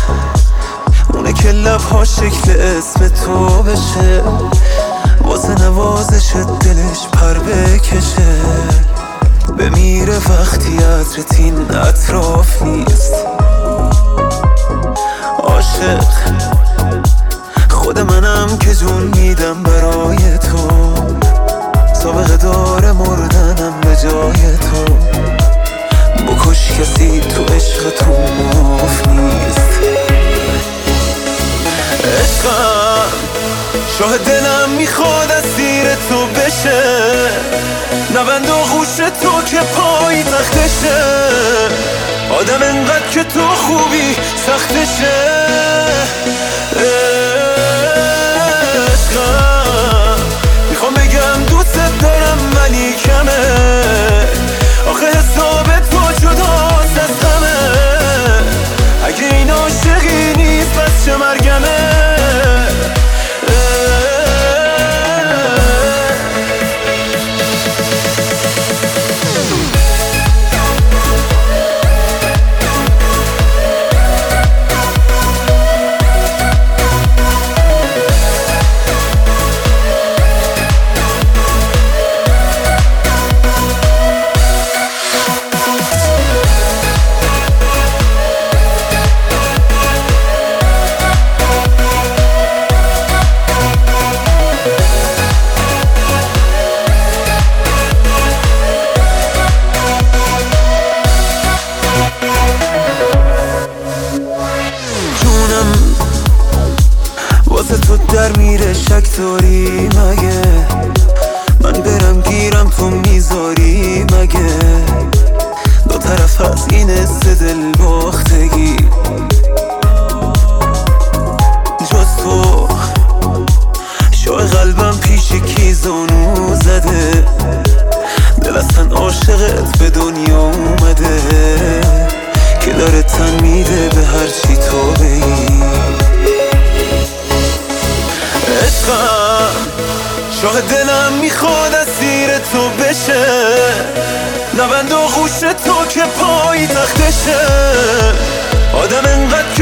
اونه که لبها شکل اسم تو بشه، واسه نوازش دلش پر بکشه. بمیره وقتی عطرت این اطراف نیست. عاشق خود منم که جون میدم برای تو، سابقه داره مردنم به جای تو. بکش کسی تو عشق تو معاف نیست. عشقم شاه دلم میخواد اسیر تو بشه، نبند آغوش تو که پای تختشه. آدم انقدر که تو خوبی سختشه. عشقم میخوام بگم دوست دارم ولی کمه، آخه حساب تو جداست از غمه. اگه این عاشقی نیست پس چه مرگمه. واسه تو در میره شک داری مگه؟ من برم گیرم تو میذاری مگه؟ دو طرف از این دل باختگی، جز تو شای قلبم پیش کی زانو زده. دل اصلا عاشقت به دنیا اومده، که داره تن میده به هرچی تو بگی. عشقم شاه دلم میخواد اسیر تو بشه، نبند آغوش تو که پای تختشه. آدم انقدر